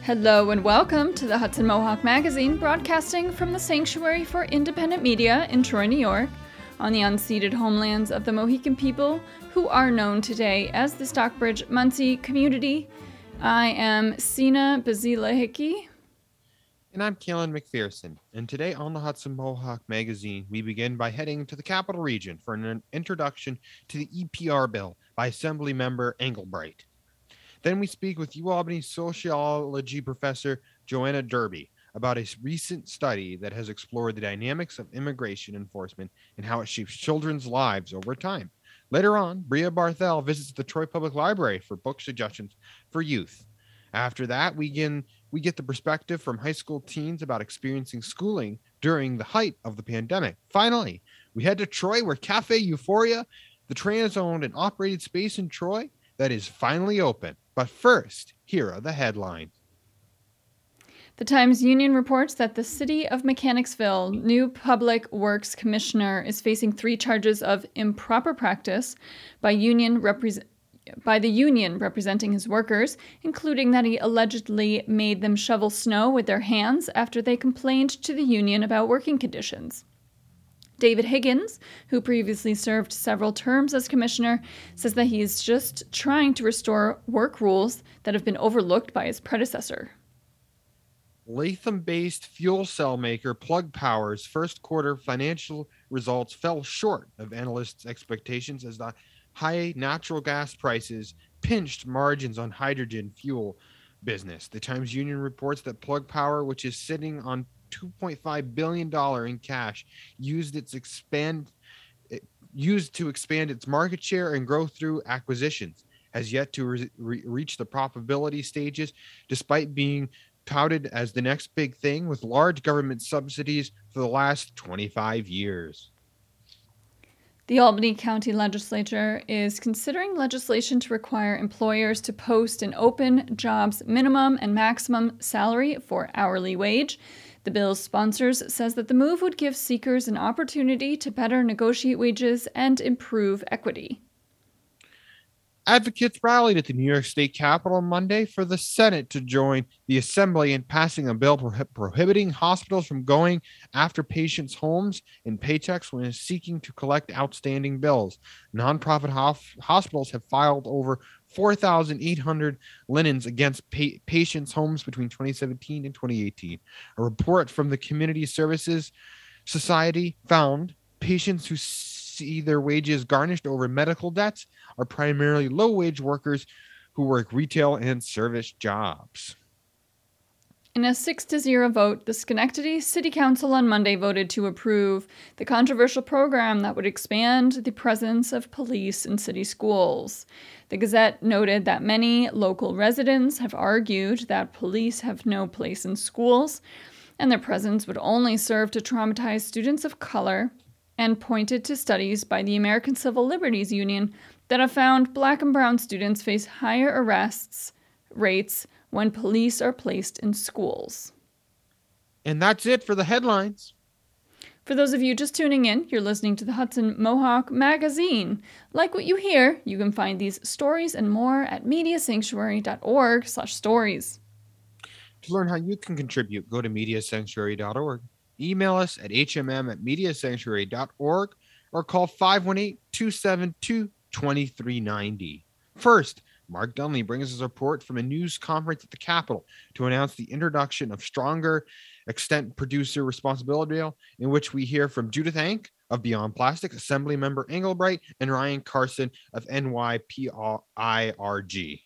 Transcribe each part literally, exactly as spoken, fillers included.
Hello and welcome to the Hudson Mohawk Magazine, broadcasting from the Sanctuary for Independent Media in Troy, New York, on the unceded homelands of the Mohican people who are known today as the Stockbridge-Munsee community. I am Sina Bazila Hickey. And I'm Kalen McPherson. And today on the Hudson Mohawk Magazine, we begin by heading to the Capital Region for an introduction to the E P R bill by Assemblymember Engelbright. Then we speak with UAlbany sociology professor Joanna Derby about a recent study that has explored the dynamics of immigration enforcement and how it shapes children's lives over time. Later on, Bria Barthel visits the Troy Public Library for book suggestions for youth. After that, we begin, we get the perspective from high school teens about experiencing schooling during the height of the pandemic. Finally, we head to Troy, where Cafe Euphoria, the trans-owned and operated space in Troy that is finally open. But first, here are the headlines. The Times-Union reports that the City of Mechanicsville new Public Works Commissioner is facing three charges of improper practice by union represent. by the union representing his workers, including that he allegedly made them shovel snow with their hands after they complained to the union about working conditions. David Higgins, who previously served several terms as commissioner, says that he is just trying to restore work rules that have been overlooked by his predecessor. Latham-based fuel cell maker Plug Power's first quarter financial results fell short of analysts' expectations as the high natural gas prices pinched margins on hydrogen fuel business. The Times-Union reports that Plug Power, which is sitting on two point five billion dollars in cash, used its expand used to expand its market share and grow through acquisitions, has yet to re- re- reach the profitability stages, despite being touted as the next big thing with large government subsidies for the last twenty-five years. The Albany County Legislature is considering legislation to require employers to post an open jobs minimum and maximum salary for hourly wage. The bill's sponsors says that the move would give seekers an opportunity to better negotiate wages and improve equity. Advocates rallied at the New York State Capitol Monday for the Senate to join the Assembly in passing a bill prohib- prohibiting hospitals from going after patients' homes and paychecks when seeking to collect outstanding bills. Nonprofit hof- hospitals have filed over four thousand eight hundred linens against pa- patients' homes between twenty seventeen and twenty eighteen. A report from the Community Services Society found patients who see their wages garnished over medical debts are primarily low-wage workers who work retail and service jobs. In a six to zero vote, the Schenectady City Council on Monday voted to approve the controversial program that would expand the presence of police in city schools. The Gazette noted that many local residents have argued that police have no place in schools, and their presence would only serve to traumatize students of color, and pointed to studies by the American Civil Liberties Union that have found Black and brown students face higher arrests rates when police are placed in schools. And that's it for the headlines. For those of you just tuning in, you're listening to the Hudson Mohawk Magazine. Like what you hear, you can find these stories and more at mediasanctuary.org slash stories. To learn how you can contribute, go to mediasanctuary dot org. Email us at h m m at mediasanctuary dot org or call five one eight, two seven two, two three nine zero. First, Mark Dunley brings us a report from a news conference at the Capitol to announce the introduction of Stronger Extent Producer Responsibility Bill, in which we hear from Judith Ank of Beyond Plastic, Assemblymember Engelbright, and Ryan Carson of N Y P I R G.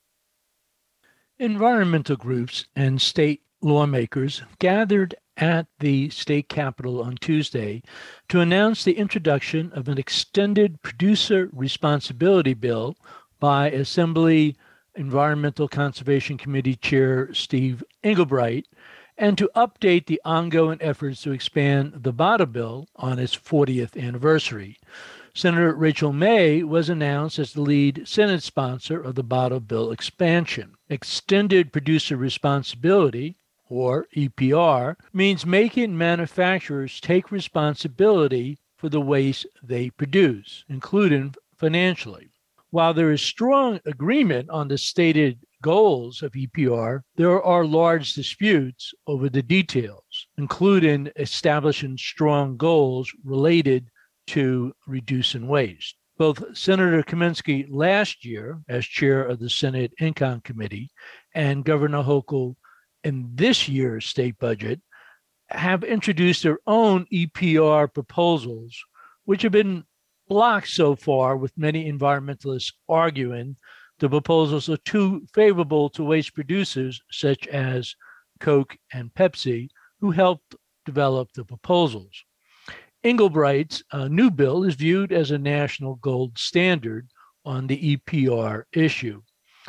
Environmental groups and state lawmakers gathered at the state capitol on Tuesday to announce the introduction of an extended producer responsibility bill by Assembly Environmental Conservation Committee Chair Steve Engelbright, and to update the ongoing efforts to expand the B A D A bill on its fortieth anniversary. Senator Rachel May was announced as the lead Senate sponsor of the B A D A bill expansion. Extended producer responsibility, or E P R, means making manufacturers take responsibility for the waste they produce, including financially. While there is strong agreement on the stated goals of E P R, there are large disputes over the details, including establishing strong goals related to reducing waste. Both Senator Kaminsky last year, as chair of the Senate Income Committee, and Governor Hochul in this year's state budget have introduced their own E P R proposals, which have been blocked so far, with many environmentalists arguing the proposals are too favorable to waste producers such as Coke and Pepsi, who helped develop the proposals. Englebright's uh, new bill is viewed as a national gold standard on the E P R issue.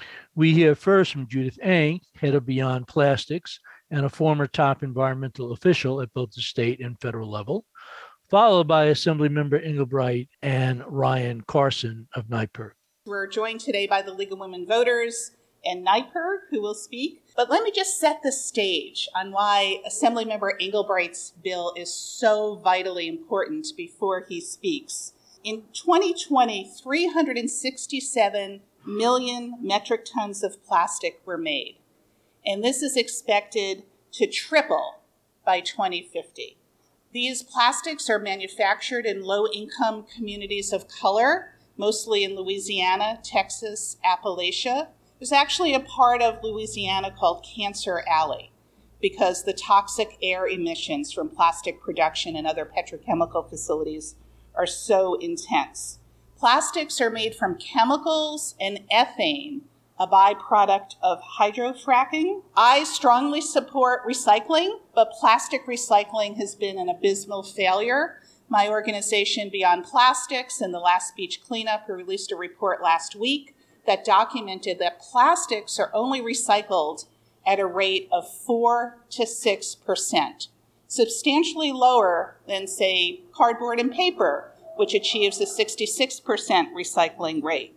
We hear first from Judith Eng, head of Beyond Plastics and a former top environmental official at both the state and federal level, followed by Assemblymember Englebright and Ryan Carson of NYPIRG. We're joined today by the League of Women Voters and NYPIRG, who will speak. But let me just set the stage on why Assemblymember Englebright's bill is so vitally important before he speaks. In twenty twenty, three hundred sixty-seven million metric tons of plastic were made, and this is expected to triple by twenty fifty. These plastics are manufactured in low-income communities of color, mostly in Louisiana, Texas, Appalachia. There's actually a part of Louisiana called Cancer Alley because the toxic air emissions from plastic production and other petrochemical facilities are so intense. Plastics are made from chemicals and ethane, a byproduct of hydrofracking. I strongly support recycling, but plastic recycling has been an abysmal failure. My organization, Beyond Plastics, and the Last Beach Cleanup, who released a report last week that documented that plastics are only recycled at a rate of four to six percent, substantially lower than, say, cardboard and paper, which achieves a sixty-six percent recycling rate.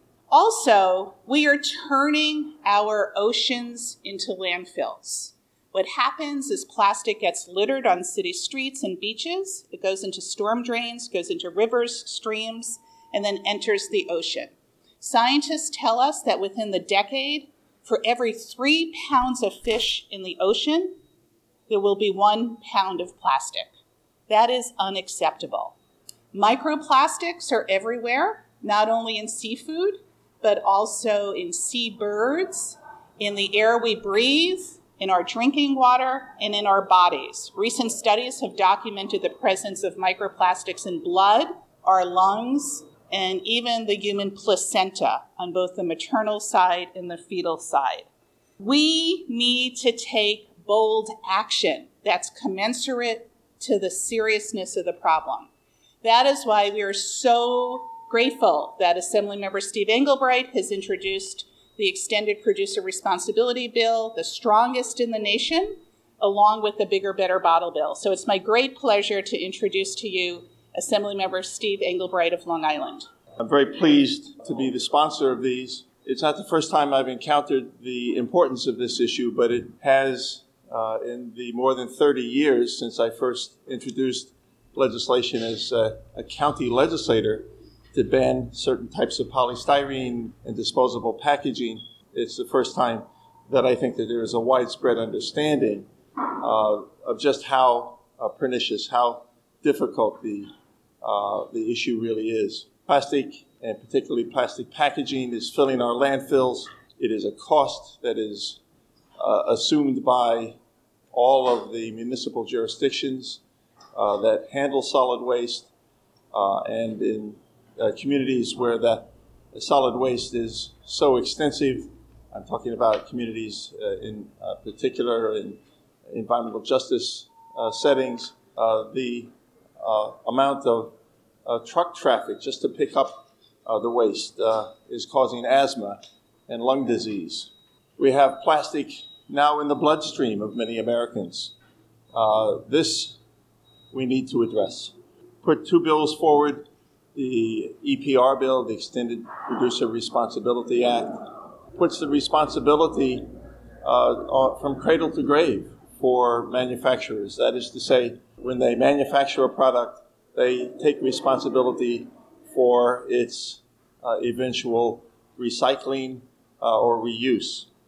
Also, we are turning our oceans into landfills. What happens is plastic gets littered on city streets and beaches. It goes into storm drains, goes into rivers, streams, and then enters the ocean. Scientists tell us that within the decade, for every three pounds of fish in the ocean, there will be one pound of plastic. That is unacceptable. Microplastics are everywhere, not only in seafood, but also in seabirds, in the air we breathe, in our drinking water, and in our bodies. Recent studies have documented the presence of microplastics in blood, our lungs, and even the human placenta on both the maternal side and the fetal side. We need to take bold action that's commensurate to the seriousness of the problem. That is why we are so grateful that Assemblymember Steve Englebright has introduced the Extended Producer Responsibility Bill, the strongest in the nation, along with the Bigger, Better Bottle Bill. So it's my great pleasure to introduce to you Assemblymember Steve Englebright of Long Island. I'm very pleased to be the sponsor of these. It's not the first time I've encountered the importance of this issue, but it has, uh, in the more than thirty years since I first introduced legislation as a, a county legislator to ban certain types of polystyrene and disposable packaging. It's the first time that I think that there is a widespread understanding uh, of just how uh, pernicious, how difficult the uh, the issue really is. Plastic, and particularly plastic packaging, is filling our landfills. It is a cost that is uh, assumed by all of the municipal jurisdictions uh, that handle solid waste, uh, and in uh, communities where that solid waste is so extensive. I'm talking about communities uh, in uh, particular in environmental justice uh, settings. Uh, the uh, amount of uh, truck traffic just to pick up uh, the waste uh, is causing asthma and lung disease. We have plastic now in the bloodstream of many Americans. Uh, this we need to address. Put two bills forward, the E P R bill, the Extended Producer Responsibility Act, puts the responsibility uh, from cradle to grave for manufacturers. That is to say, when they manufacture a product, they take responsibility for its uh, eventual recycling uh, or reuse.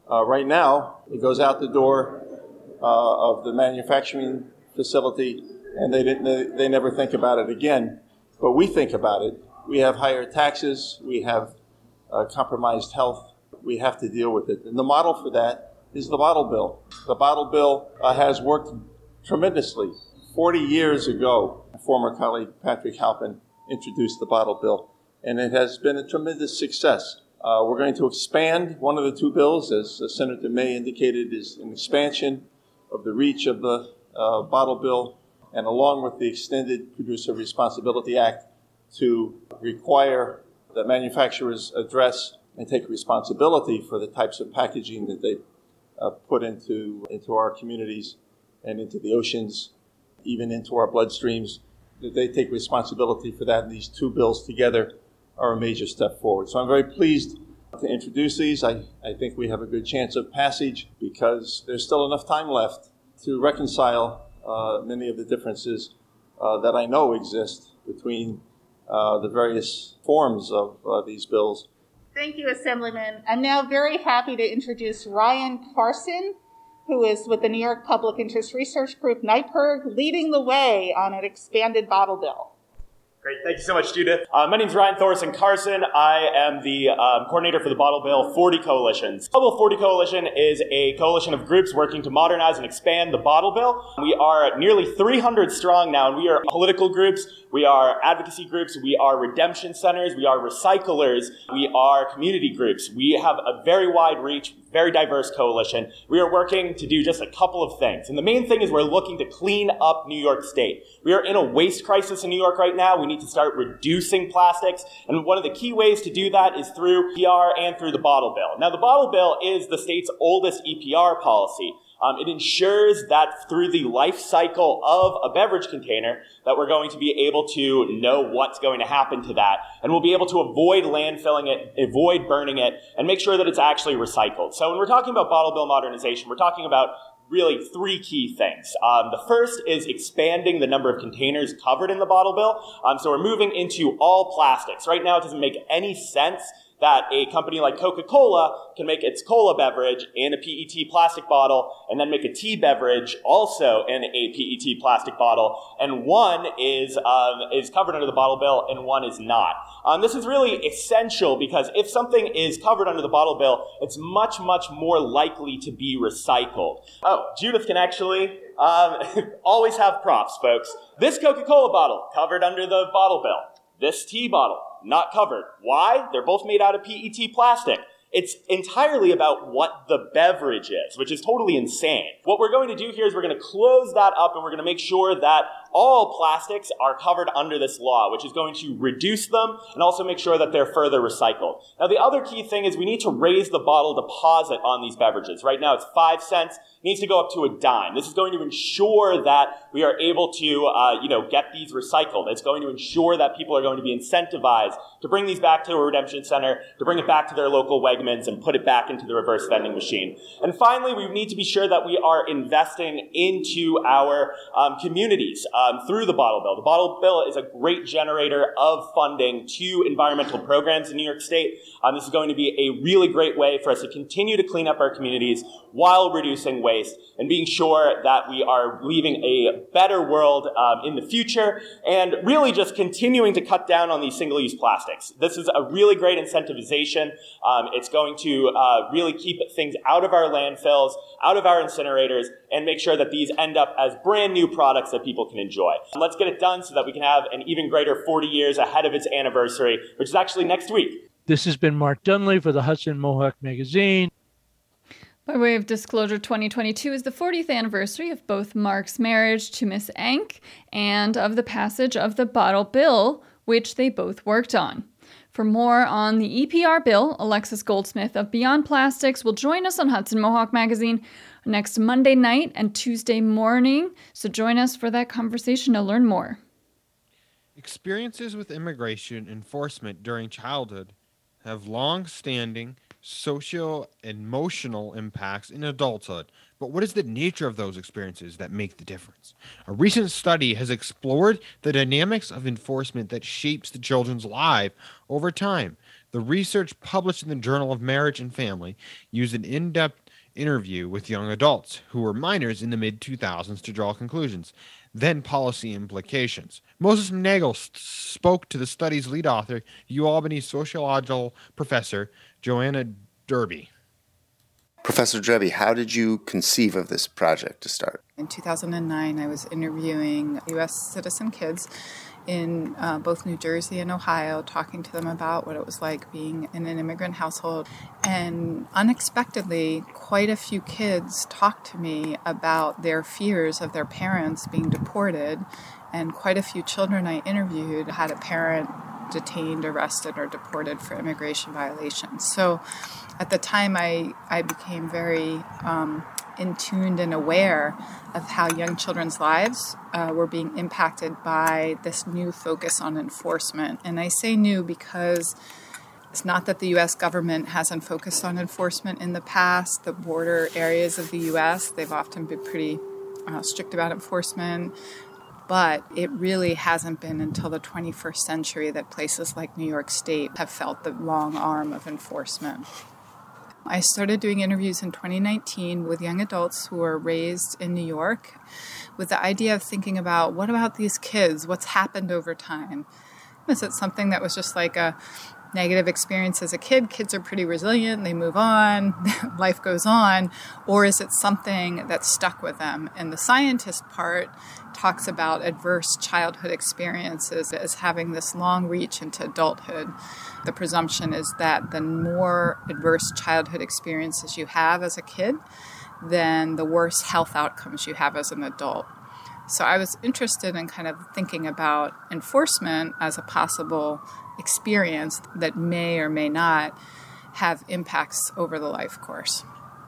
Uh, right now, it goes out the door uh, of the manufacturing facility, and they didn't. They, they never think about it again. But we think about it. We have higher taxes. We have uh, compromised health. We have to deal with it. And the model for that is the bottle bill. The bottle bill uh, has worked tremendously. Forty years ago, my former colleague Patrick Halpin introduced the bottle bill, and it has been a tremendous success. Uh, we're going to expand one of the two bills, as uh, Senator May indicated, is an expansion of the reach of the uh, bottle bill, and along with the Extended Producer Responsibility Act, to require that manufacturers address and take responsibility for the types of packaging that they uh, put into, into our communities and into the oceans, even into our bloodstreams, that they take responsibility for that. And these two bills together are a major step forward. So I'm very pleased to introduce these. I, I think we have a good chance of passage because there's still enough time left to reconcile uh, many of the differences uh, that I know exist between uh, the various forms of uh, these bills. Thank you, Assemblyman. I'm now very happy to introduce Ryan Carson, who is with the New York Public Interest Research Group, NYPIRG, leading the way on an expanded bottle bill. Great. Thank you so much, Judith. Uh, my name is Ryan Thorson Carson. I am the um, coordinator for the Bottle Bill forty Coalitions. The Bottle forty Coalition is a coalition of groups working to modernize and expand the bottle bill. We are nearly three hundred strong now, and we are political groups, we are advocacy groups, we are redemption centers, we are recyclers, we are community groups. We have a very wide reach, very diverse coalition. We are working to do just a couple of things. And the main thing is we're looking to clean up New York State. We are in a waste crisis in New York right now. We need to start reducing plastics. And one of the key ways to do that is through E P R and through the bottle bill. Now, the bottle bill is the state's oldest E P R policy. Um, it ensures that through the life cycle of a beverage container that we're going to be able to know what's going to happen to that. And we'll be able to avoid landfilling it, avoid burning it, and make sure that it's actually recycled. So when we're talking about bottle bill modernization, we're talking about really three key things. Um, the first is expanding the number of containers covered in the bottle bill. Um, so we're moving into all plastics. Right now, it doesn't make any sense that a company like Coca-Cola can make its cola beverage in a P E T plastic bottle and then make a tea beverage also in a P E T plastic bottle, and one is um, is covered under the bottle bill and one is not. Um, this is really essential because if something is covered under the bottle bill, it's much, much more likely to be recycled. Oh, Judith can actually um, always have props, folks. This Coca-Cola bottle, covered under the bottle bill. This tea bottle, not covered. Why? They're both made out of P E T plastic. It's entirely about what the beverage is, which is totally insane. What we're going to do here is we're going to close that up and we're going to make sure that all plastics are covered under this law, which is going to reduce them and also make sure that they're further recycled. Now, the other key thing is we need to raise the bottle deposit on these beverages. Right now, it's five cents. It needs to go up to a dime. This is going to ensure that we are able to, uh, you know, get these recycled. It's going to ensure that people are going to be incentivized to bring these back to a redemption center, to bring it back to their local Wegmans and put it back into the reverse vending machine. And finally, we need to be sure that we are investing into our um, communities. Uh, Um, through the bottle bill. The bottle bill is a great generator of funding to environmental programs in New York State. Um, this is going to be a really great way for us to continue to clean up our communities while reducing waste and being sure that we are leaving a better world um, in the future and really just continuing to cut down on these single-use plastics. This is a really great incentivization. Um, it's going to uh, really keep things out of our landfills, out of our incinerators, and make sure that these end up as brand new products that people can enjoy. Let's get it done so that we can have an even greater forty years ahead of its anniversary, which is actually next week. This has been Mark Dunley for the Hudson Mohawk Magazine. By way of disclosure, twenty twenty-two is the fortieth anniversary of both Mark's marriage to Miss Enck and of the passage of the Bottle Bill, which they both worked on. For more on the E P R bill, Alexis Goldsmith of Beyond Plastics will join us on Hudson Mohawk Magazine next Monday night and Tuesday morning, so join us for that conversation to learn more. Experiences with immigration enforcement during childhood have long-standing social and emotional impacts in adulthood. But what is the nature of those experiences that make the difference? A recent study has explored the dynamics of enforcement that shapes the children's life over time. The research published in the Journal of Marriage and Family used an in-depth interview with young adults who were minors in the mid two thousands to draw conclusions, then policy implications. Moses Nagel st- spoke to the study's lead author, UAlbany sociological professor Joanna Derby. Professor Derby, how did you conceive of this project to start? In two thousand nine, I was interviewing U S citizen kids in uh, both New Jersey and Ohio, talking to them about what it was like being in an immigrant household. And unexpectedly, quite a few kids talked to me about their fears of their parents being deported. And quite a few children I interviewed had a parent detained, arrested, or deported for immigration violations. So at the time, I, I became very um, in tuned and aware of how young children's lives uh, were being impacted by this new focus on enforcement. And I say new because it's not that the U S government hasn't focused on enforcement in the past. The border areas of the U S, they've often been pretty uh, strict about enforcement. But it really hasn't been until the twenty-first century that places like New York State have felt the long arm of enforcement. I started doing interviews in twenty nineteen with young adults who were raised in New York with the idea of thinking about, what about these kids? What's happened over time? Is it something that was just like a negative experience as a kid? Kids are pretty resilient, they move on, life goes on. Or is it something that stuck with them? And the scientist part talks about adverse childhood experiences as having this long reach into adulthood. The presumption is that the more adverse childhood experiences you have as a kid, then the worse health outcomes you have as an adult. So I was interested in kind of thinking about enforcement as a possible experience that may or may not have impacts over the life course.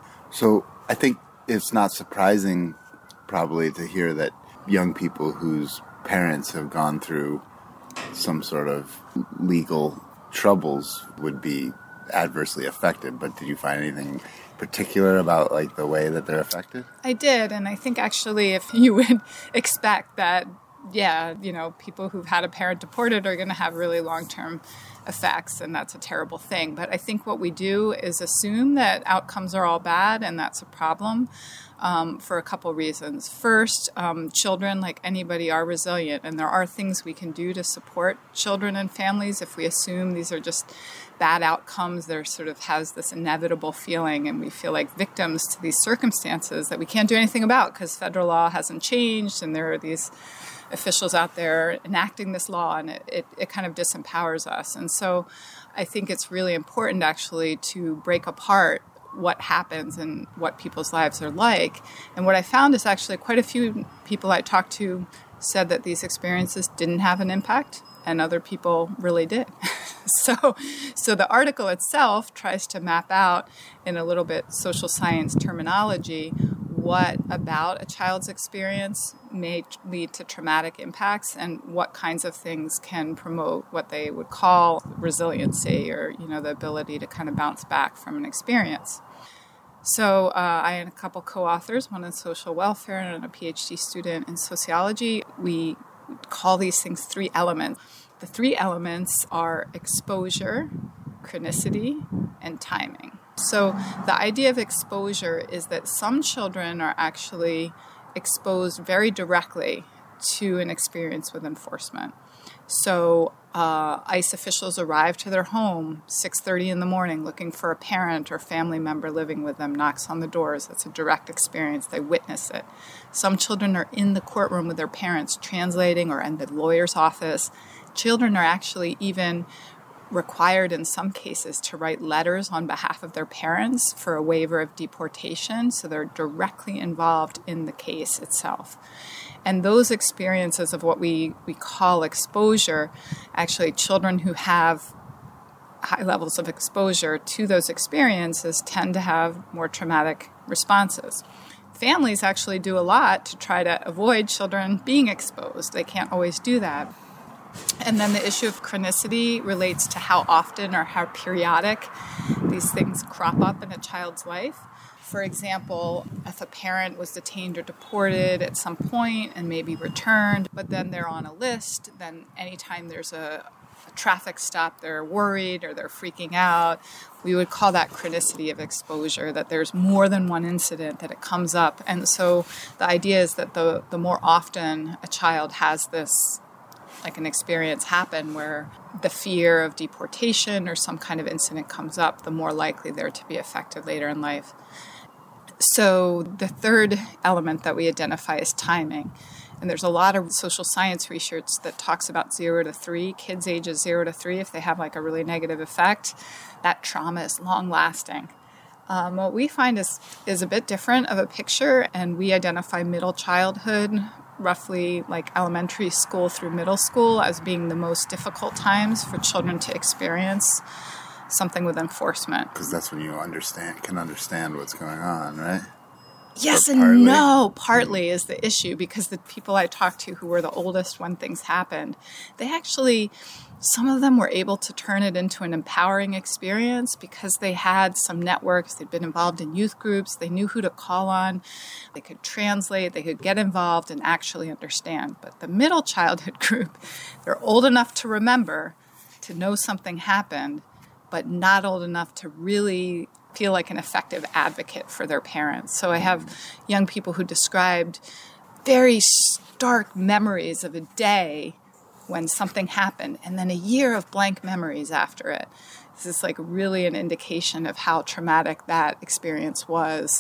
So I think it's not surprising probably to hear that young people whose parents have gone through some sort of legal troubles would be adversely affected. But did you find anything particular about like the way that they're affected? I did, and I think actually if you would expect that, yeah, you know, people who've had a parent deported are going to have really long-term effects, and that's a terrible thing. But I think what we do is assume that outcomes are all bad, and that's a problem um, for a couple reasons. First, um, children, like anybody, are resilient, and there are things we can do to support children and families. If we assume these are just bad outcomes, there sort of has this inevitable feeling, and we feel like victims to these circumstances that we can't do anything about because federal law hasn't changed, and there are these officials out there enacting this law, and it, it, it kind of disempowers us. And so I think it's really important actually to break apart what happens and what people's lives are like. And what I found is actually quite a few people I talked to said that these experiences didn't have an impact, and other people really did. so, so the article itself tries to map out in a little bit social science terminology what about a child's experience may lead to traumatic impacts and what kinds of things can promote what they would call resiliency, or, you know, the ability to kind of bounce back from an experience. So uh, I and a couple co-authors, one in social welfare and a PhD student in sociology, we call these things three elements. The three elements are exposure, chronicity, and timing. So the idea of exposure is that some children are actually exposed very directly to an experience with enforcement. So uh, ICE officials arrive to their home six thirty in the morning looking for a parent or family member living with them, knocks on the doors. That's a direct experience. They witness it. Some children are in the courtroom with their parents translating, or in the lawyer's office. Children are actually even required in some cases to write letters on behalf of their parents for a waiver of deportation, so they're directly involved in the case itself. And those experiences of what we, we call exposure, actually children who have high levels of exposure to those experiences tend to have more traumatic responses. Families actually do a lot to try to avoid children being exposed. They can't always do that. And then the issue of chronicity relates to how often or how periodic these things crop up in a child's life. For example, if a parent was detained or deported at some point and maybe returned, but then they're on a list, then anytime there's a, a traffic stop, they're worried or they're freaking out. We would call that chronicity of exposure, that there's more than one incident that it comes up. And so the idea is that the, the more often a child has this, like an experience happen where the fear of deportation or some kind of incident comes up, the more likely they're to be affected later in life. So the third element that we identify is timing. And there's a lot of social science research that talks about zero to three, kids ages zero to three, if they have like a really negative effect, that trauma is long lasting. Um, what we find is, is a bit different of a picture, and we identify middle childhood, roughly like elementary school through middle school, as being the most difficult times for children to experience something with enforcement. Because that's when you understand, can understand what's going on, right? Yes Or and partly. no. Partly is the issue, because the people I talked to who were the oldest when things happened, they actually, some of them were able to turn it into an empowering experience because they had some networks, they'd been involved in youth groups, they knew who to call on, they could translate, they could get involved and actually understand. But the middle childhood group, they're old enough to remember, to know something happened, but not old enough to really feel like an effective advocate for their parents. So I have young people who described very stark memories of a day when something happened, and then a year of blank memories after it. This is like really an indication of how traumatic that experience was.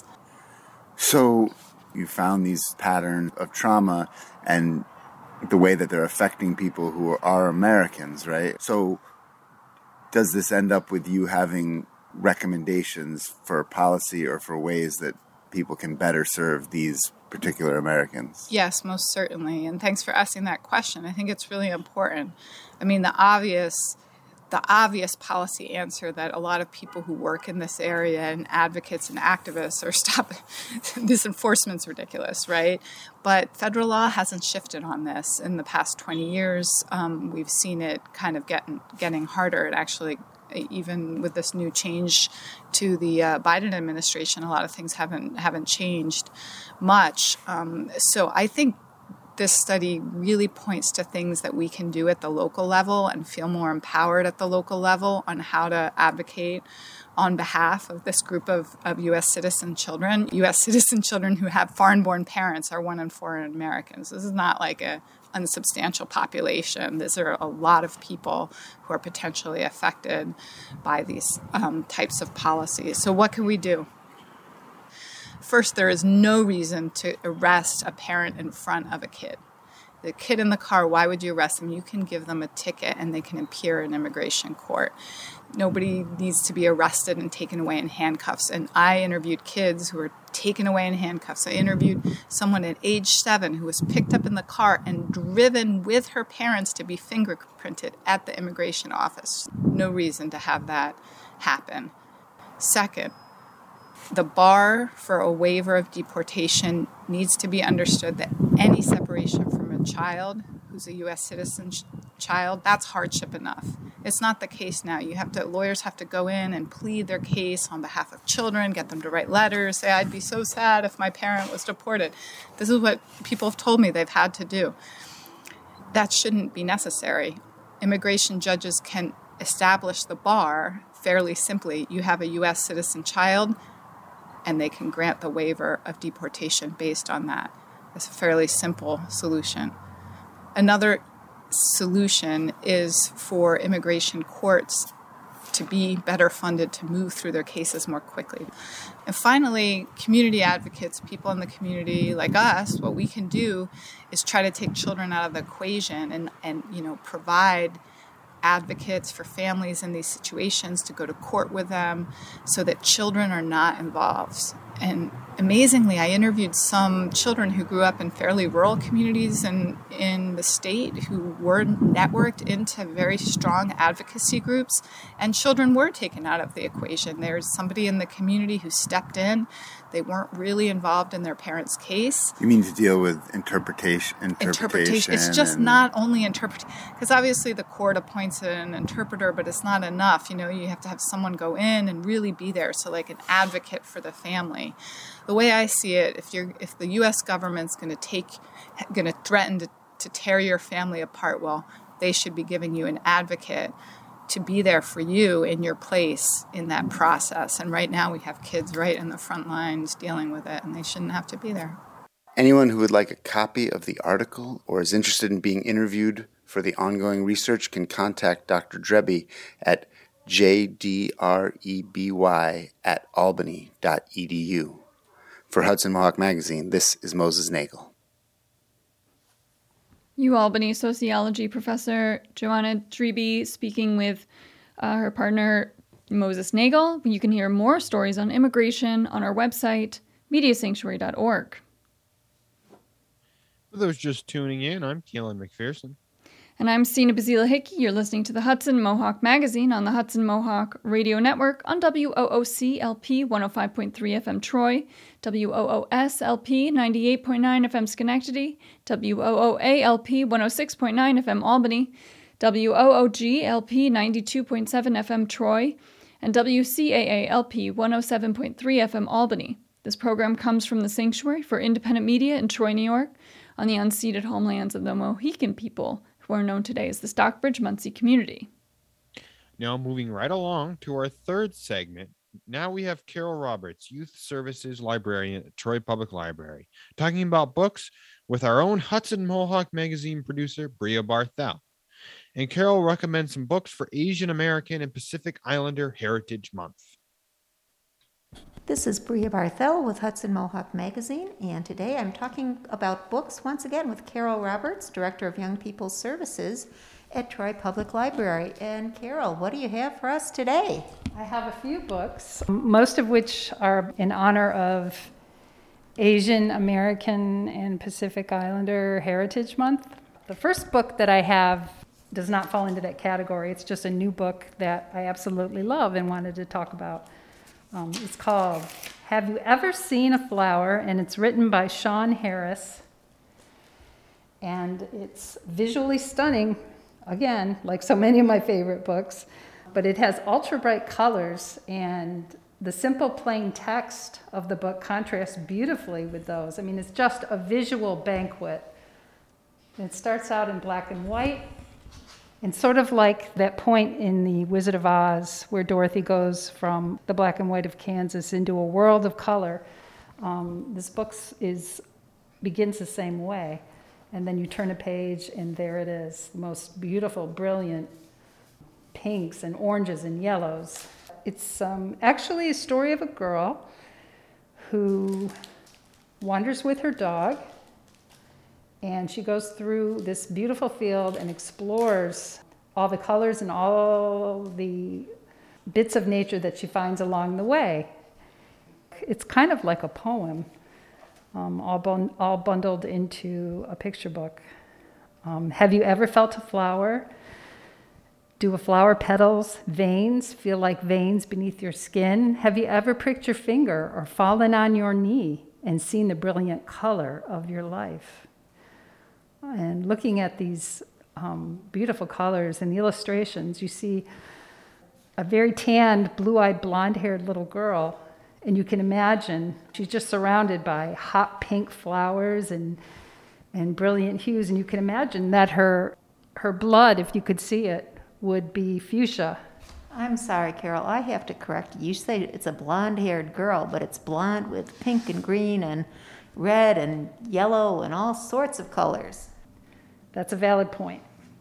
So you found these patterns of trauma and the way that they're affecting people who are Americans, right? So does this end up with you having recommendations for policy or for ways that people can better serve these particular Americans? Yes, most certainly. And thanks for asking that question. I think it's really important. I mean, the obvious the obvious policy answer that a lot of people who work in this area and advocates and activists are stop this enforcement's ridiculous, right? But federal law hasn't shifted on this in the past twenty years. Um, we've seen it kind of getting getting harder. It actually, even with this new change to the uh, Biden administration, a lot of things haven't haven't changed much. Um, so I think this study really points to things that we can do at the local level and feel more empowered at the local level on how to advocate on behalf of this group of, of U S citizen children. U S citizen children who have foreign-born parents are one in four Americans. This is not like a unsubstantial population. These are a lot of people who are potentially affected by these um, types of policies. So what can we do? First, there is no reason to arrest a parent in front of a kid. The kid in the car, why would you arrest them? You can give them a ticket and they can appear in immigration court. Nobody needs to be arrested and taken away in handcuffs. And I interviewed kids who were taken away in handcuffs. I interviewed someone at age seven who was picked up in the car and driven with her parents to be fingerprinted at the immigration office. No reason to have that happen. Second, the bar for a waiver of deportation needs to be understood that any separation from a child who's a U S citizen ch- child, that's hardship enough. It's not the case now. You have to, lawyers have to go in and plead their case on behalf of children, get them to write letters, say, I'd be so sad if my parent was deported. This is what people have told me they've had to do. That shouldn't be necessary. Immigration judges can establish the bar fairly simply. You have a U S citizen child, and they can grant the waiver of deportation based on that. It's a fairly simple solution. Another solution is for immigration courts to be better funded to move through their cases more quickly. And finally, community advocates, people in the community like us, what we can do is try to take children out of the equation and, and you know, provide advocates for families in these situations to go to court with them so that children are not involved. And amazingly, I interviewed some children who grew up in fairly rural communities in, in the state who were networked into very strong advocacy groups, and children were taken out of the equation. There's somebody in the community who stepped in. They weren't really involved in their parents' case. You mean to deal with interpretation? Interpretation. interpretation. It's just and... not only interpretation, because obviously the court appoints an interpreter, but it's not enough. You know, you have to have someone go in and really be there. So, like an advocate for the family. The way I see it, if you're, if the U S government's going to take, going to threaten to, to tear your family apart, well, they should be giving you an advocate to be there for you in your place in that process. And right now we have kids right in the front lines dealing with it, and they shouldn't have to be there. Anyone who would like a copy of the article or is interested in being interviewed for the ongoing research can contact Doctor Dreby at j d r e b y at albany dot e d u. For Hudson Mohawk Magazine, this is Moses Nagel. UAlbany sociology professor Joanna Dreby speaking with uh, her partner Moses Nagel. You can hear more stories on immigration on our website, media sanctuary dot org. For those just tuning in, I'm Keelan McPherson. And I'm Sina Bazila Hickey. You're listening to the Hudson Mohawk Magazine on the Hudson Mohawk Radio Network on W O O C L P one oh five point three F M Troy, W O O S L P ninety-eight point nine F M Schenectady, W O O A L P one oh six point nine F M Albany, W O O G L P ninety-two point seven F M Troy, and W C A A L P one oh seven point three F M Albany. This program comes from the Sanctuary for Independent Media in Troy, New York, on the unceded homelands of the Mohican people, who are known today as the Stockbridge-Muncie community. Now moving right along to our third segment. Now we have Carol Roberts, Youth Services Librarian at Troy Public Library, talking about books with our own Hudson Mohawk Magazine producer, Bria Barthel. And Carol recommends some books for Asian American and Pacific Islander Heritage Month. This is Bria Barthel with Hudson Mohawk Magazine, and today I'm talking about books once again with Carol Roberts, Director of Young People's Services at Troy Public Library. And Carol, what do you have for us today? I have a few books, most of which are in honor of Asian American and Pacific Islander Heritage Month. The first book that I have does not fall into that category. It's just a new book that I absolutely love and wanted to talk about. Um, it's called Have You Ever Seen a Flower? And it's written by Sean Harris. And it's visually stunning, again, like so many of my favorite books. But it has ultra bright colors, and the simple plain text of the book contrasts beautifully with those. I mean, it's just a visual banquet. And it starts out in black and white. And sort of like that point in The Wizard of Oz where Dorothy goes from the black and white of Kansas into a world of color, um, this book is begins the same way. And then you turn a page and there it is, the most beautiful, brilliant pinks and oranges and yellows. It's um, actually a story of a girl who wanders with her dog, and she goes through this beautiful field and explores all the colors and all the bits of nature that she finds along the way. It's kind of like a poem, um, all, bun- all bundled into a picture book. Um, have you ever felt a flower? Do a flower petal's veins feel like veins beneath your skin? Have you ever pricked your finger or fallen on your knee and seen the brilliant color of your life? And looking at these um, beautiful colors and the illustrations, you see a very tanned, blue-eyed, blonde-haired little girl, and you can imagine she's just surrounded by hot pink flowers and and brilliant hues, and you can imagine that her her blood, if you could see it, would be fuchsia. I'm sorry, Carol, I have to correct you. You say it's a blonde-haired girl, but it's blonde with pink and green and red and yellow and all sorts of colors. That's a valid point.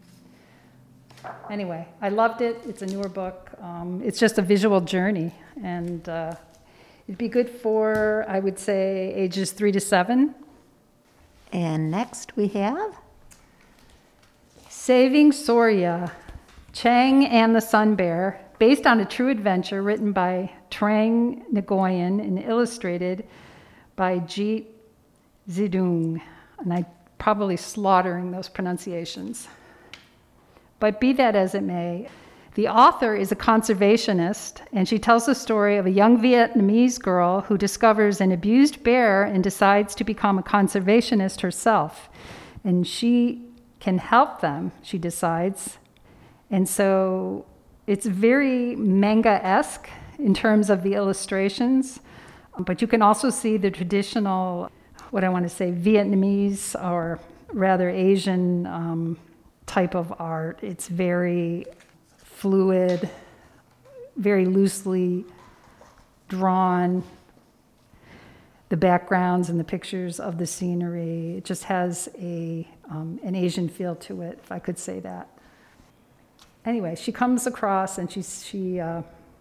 Anyway, I loved it. It's a newer book. Um, it's just a visual journey, and uh, it'd be good for, I would say, ages three to seven. And next we have Saving Soria, Chang and the Sun Bear, based on a true adventure written by Trang Nguyen and illustrated by Jeet Zidung. And I'm probably slaughtering those pronunciations. But be that as it may, the author is a conservationist, and she tells the story of a young Vietnamese girl who discovers an abused bear and decides to become a conservationist herself. And she can help them, she decides. And so it's very manga-esque in terms of the illustrations, but you can also see the traditional, what I want to say, Vietnamese or rather Asian um, type of art. It's very fluid, very loosely drawn. The backgrounds and the pictures of the scenery, it just has a um, an Asian feel to it, if I could say that. Anyway, she comes across and she, she uh,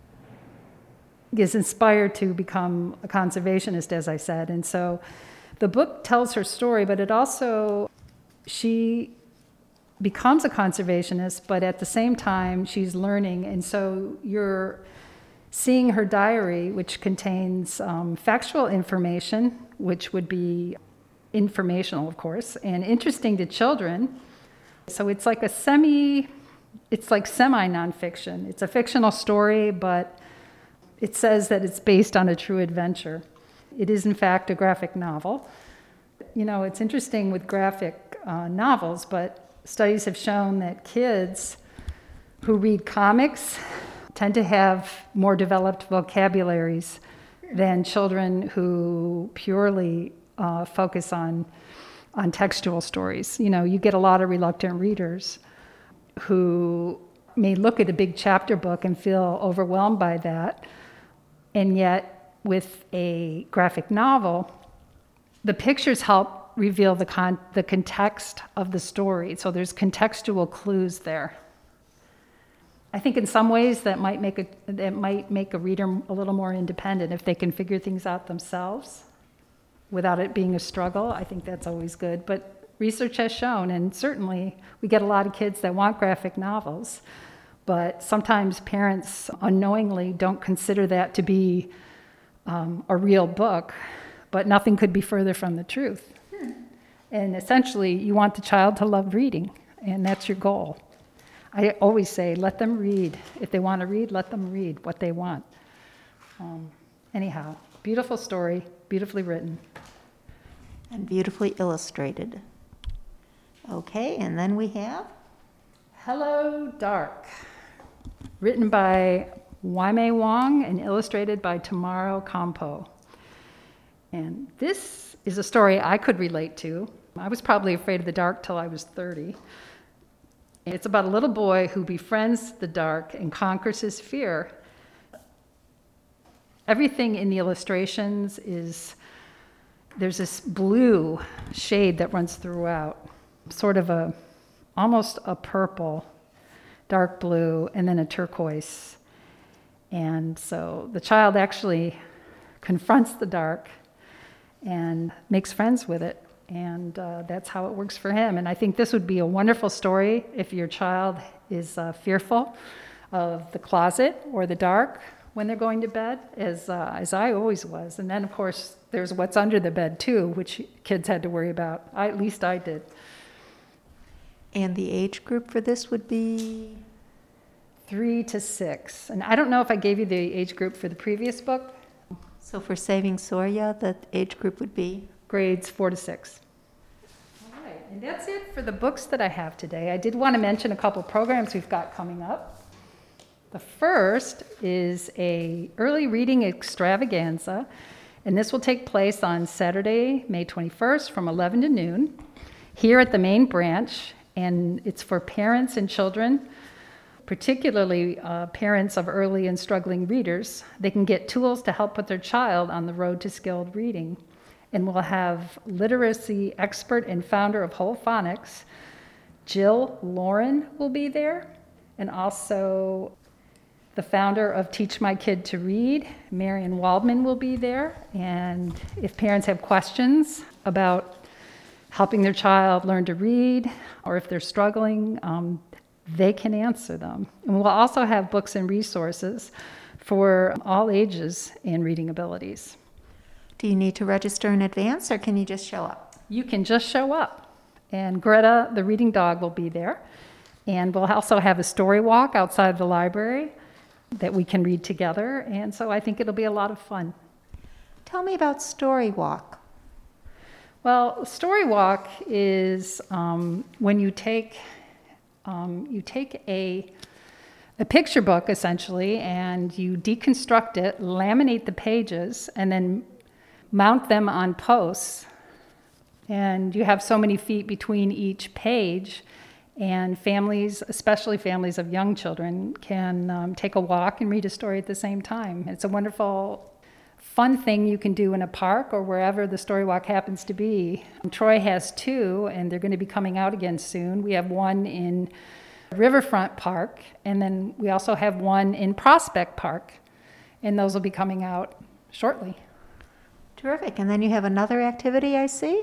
is inspired to become a conservationist, as I said. And so the book tells her story, but it also, she becomes a conservationist, but at the same time, she's learning. And so you're seeing her diary, which contains um, factual information, which would be informational, of course, and interesting to children. So it's like a semi, it's like semi-nonfiction. It's a fictional story, but it says that it's based on a true adventure. It is, in fact, a graphic novel. You know, it's interesting with graphic uh, novels, but studies have shown that kids who read comics tend to have more developed vocabularies than children who purely uh, focus on, on textual stories. You know, you get a lot of reluctant readers who may look at a big chapter book and feel overwhelmed by that, and yet with a graphic novel, the pictures help reveal the con- the context of the story. So there's contextual clues there. I think in some ways that might make a that might make a reader a little more independent if they can figure things out themselves without it being a struggle. I think that's always good. But research has shown, and certainly we get a lot of kids that want graphic novels, but sometimes parents unknowingly don't consider that to be um, a real book, but nothing could be further from the truth. Hmm. And essentially, you want the child to love reading, and that's your goal. I always say, let them read. If they want to read, let them read what they want. Um, anyhow, beautiful story, beautifully written. And beautifully illustrated. Okay, and then we have? Hello, Dark. Written by Waimei Wong and illustrated by Tamaro Campo. And this is a story I could relate to. I was probably afraid of the dark till I was thirty. It's about a little boy who befriends the dark and conquers his fear. Everything in the illustrations is, there's this blue shade that runs throughout, sort of a, almost a purple, dark blue, and then a turquoise. And so the child actually confronts the dark and makes friends with it. And uh, that's how it works for him. And I think this would be a wonderful story if your child is uh, fearful of the closet or the dark when they're going to bed, as, uh, as I always was. And then, of course, there's what's under the bed, too, which kids had to worry about. I, at least I did. And the age group for this would be? Three to six. And I don't know if I gave you the age group for the previous book. So for Saving Sorya, the age group would be? Grades four to six. All right, and that's it for the books that I have today. I did want to mention a couple programs we've got coming up. The first is a early reading extravaganza, and this will take place on Saturday, May twenty-first from eleven to noon here at the main branch, and it's for parents and children, particularly uh, parents of early and struggling readers. They can get tools to help put their child on the road to skilled reading. And we'll have literacy expert and founder of Whole Phonics, Jill Lauren, will be there, and also the founder of Teach My Kid to Read, Marion Waldman, will be there. And if parents have questions about helping their child learn to read, or if they're struggling, um, they can answer them. And we'll also have books and resources for all ages and reading abilities. Do you need to register in advance, or can you just show up? You can just show up. And Greta, the reading dog, will be there. And we'll also have a story walk outside the library that we can read together. And so I think it'll be a lot of fun. Tell me about Story Walk. Well, Story Walk is um, when you take um, you take a a picture book, essentially, and you deconstruct it, laminate the pages, and then mount them on posts. And you have so many feet between each page, and families, especially families of young children, can um, take a walk and read a story at the same time. It's a wonderful, fun thing you can do in a park or wherever the Story Walk happens to be. Troy has two, and they're going to be coming out again soon. We have one in Riverfront Park, and then we also have one in Prospect Park, and those will be coming out shortly. Terrific. And then you have another activity, I see?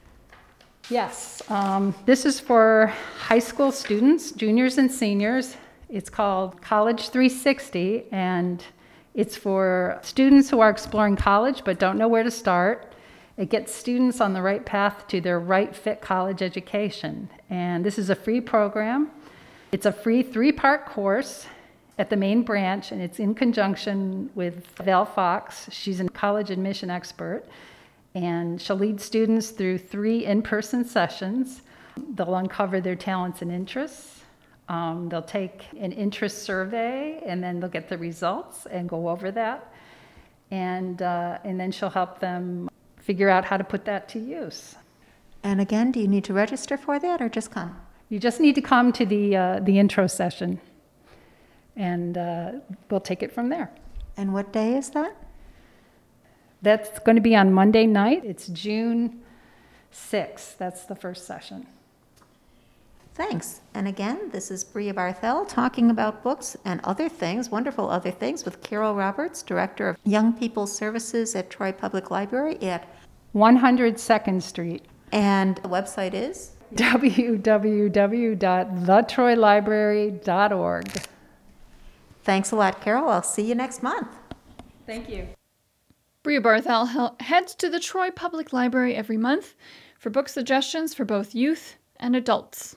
Yes, um, this is for high school students, juniors and seniors. It's called College three sixty, and it's for students who are exploring college but don't know where to start. It gets students on the right path to their right fit college education. And this is a free program. It's a free three-part course at the main branch, and it's in conjunction with Val Fox. She's a college admission expert. And she'll lead students through three in-person sessions. They'll uncover their talents and interests. Um, they'll take an interest survey, and then they'll get the results and go over that. And, uh, and then she'll help them figure out how to put that to use. And again, do you need to register for that or just come? You just need to come to the, uh, the intro session, and uh, we'll take it from there. And what day is that? That's going to be on Monday night. It's June sixth. That's the first session. Thanks. And again, this is Bria Barthel talking about books and other things, wonderful other things, with Carol Roberts, Director of Young People's Services at Troy Public Library at one hundred second Street. And the website is? w w w dot the troy library dot org. Thanks a lot, Carol. I'll see you next month. Thank you. Bria Barthel heads to the Troy Public Library every month for book suggestions for both youth and adults.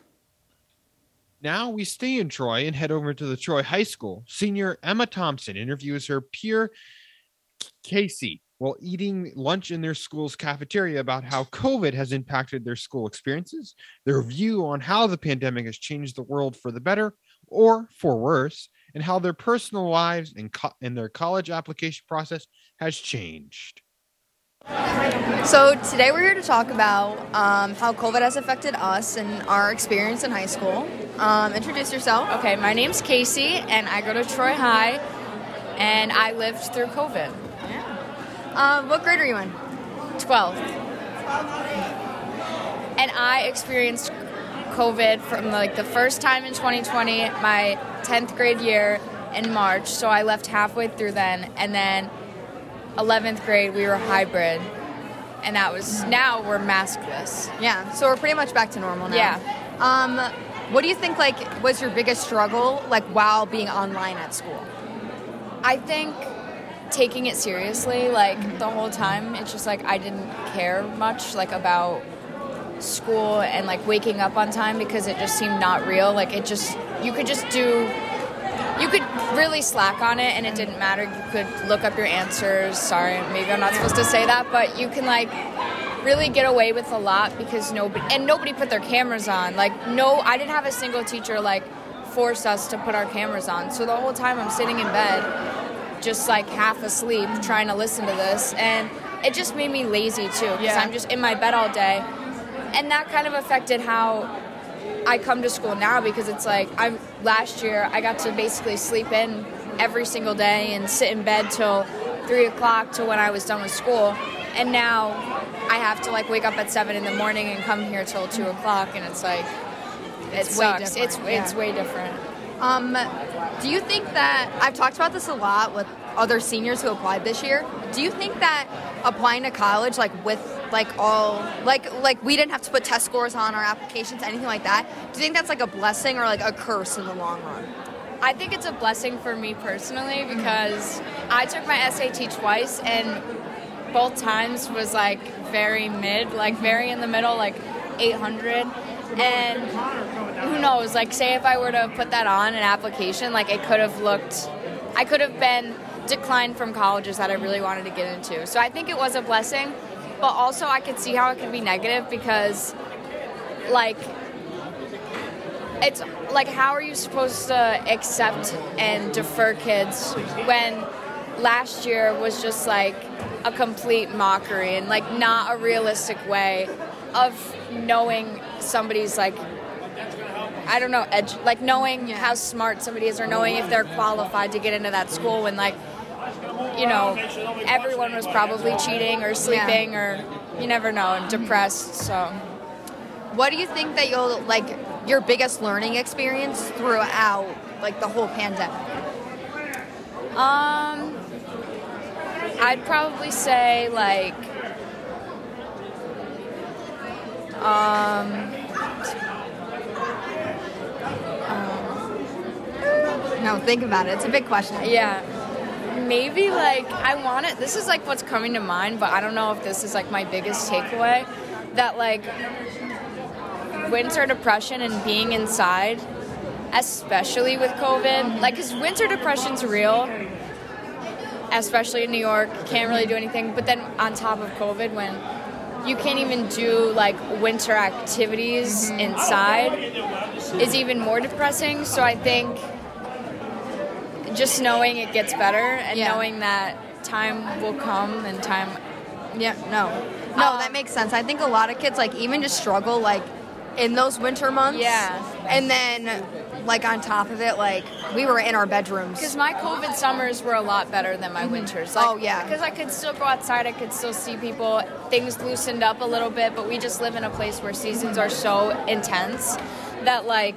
Now we stay in Troy and head over to the Troy High School. Senior Emma Thompson interviews her peer Casey while eating lunch in their school's cafeteria about how COVID has impacted their school experiences, their view on how the pandemic has changed the world for the better or for worse, and how their personal lives and, co- and their college application process has changed. So today we're here to talk about um, how COVID has affected us and our experience in high school. Um, introduce yourself. Okay, my name's Casey, and I go to Troy High, and I lived through COVID. Yeah. Uh, what grade are you in? twelfth. And I experienced COVID from like the first time in twenty twenty, my tenth grade year in March, so I left halfway through then, and then eleventh grade we were hybrid, and that was, now we're maskless. Yeah, so we're pretty much back to normal now. Yeah. Um, what do you think like was your biggest struggle like while being online at school? I think taking it seriously, like the whole time, it's just like I didn't care much like about school and like waking up on time because it just seemed not real. Like it just, you could just do, you could really slack on it and it didn't matter. You could look up your answers. Sorry, maybe I'm not supposed to say that, but you can like really get away with a lot because nobody, and nobody put their cameras on. Like no, I didn't have a single teacher like force us to put our cameras on. So the whole time I'm sitting in bed, just like half asleep trying to listen to this, and it just made me lazy too because yeah. I'm just in my bed all day. And that kind of affected how I come to school now because it's like I'm last year I got to basically sleep in every single day and sit in bed till three o'clock till when I was done with school, and now I have to like wake up at seven in the morning and come here till two o'clock, and it's like it it's sucks. Way it's yeah. it's way different. Um, do you think that, I've talked about this a lot with other seniors who applied this year, do you think that applying to college, like with like all, like like we didn't have to put test scores on our applications, anything like that, do you think that's like a blessing or like a curse in the long run? I think it's a blessing for me personally because I took my S A T twice and both times was like very mid, like very in the middle, like eight hundred. And who knows, like say if I were to put that on an application, like it could have looked, I could have been declined from colleges that I really wanted to get into. So I think it was a blessing, but also I could see how it could be negative because like, it's like, how are you supposed to accept and defer kids when last year was just like a complete mockery and like not a realistic way of knowing somebody's like, I don't know, edge, like knowing yeah. how smart somebody is or knowing if they're qualified to get into that school when like, you know, everyone was probably cheating or sleeping yeah. or you never know, depressed. So what do you think that you'll like your biggest learning experience throughout like the whole pandemic? Um, I'd probably say like, um, um, no, think about it. It's a big question. Yeah. Maybe like I want it. This is like what's coming to mind, but I don't know if this is like my biggest takeaway. That like winter depression and being inside, especially with COVID, like because winter depression's real, especially in New York. You can't really do anything. But then on top of COVID, when you can't even do like winter activities inside, is even more depressing. So I think just knowing it gets better and yeah. knowing that time will come and time, yeah, no, no, um, that makes sense. I think a lot of kids like even just struggle like in those winter months. Yeah, and then like on top of it, like we were in our bedrooms. Because my COVID summers were a lot better than my mm-hmm. winters. Like, oh yeah, because I could still go outside, I could still see people. Things loosened up a little bit, but we just live in a place where seasons are so intense that like.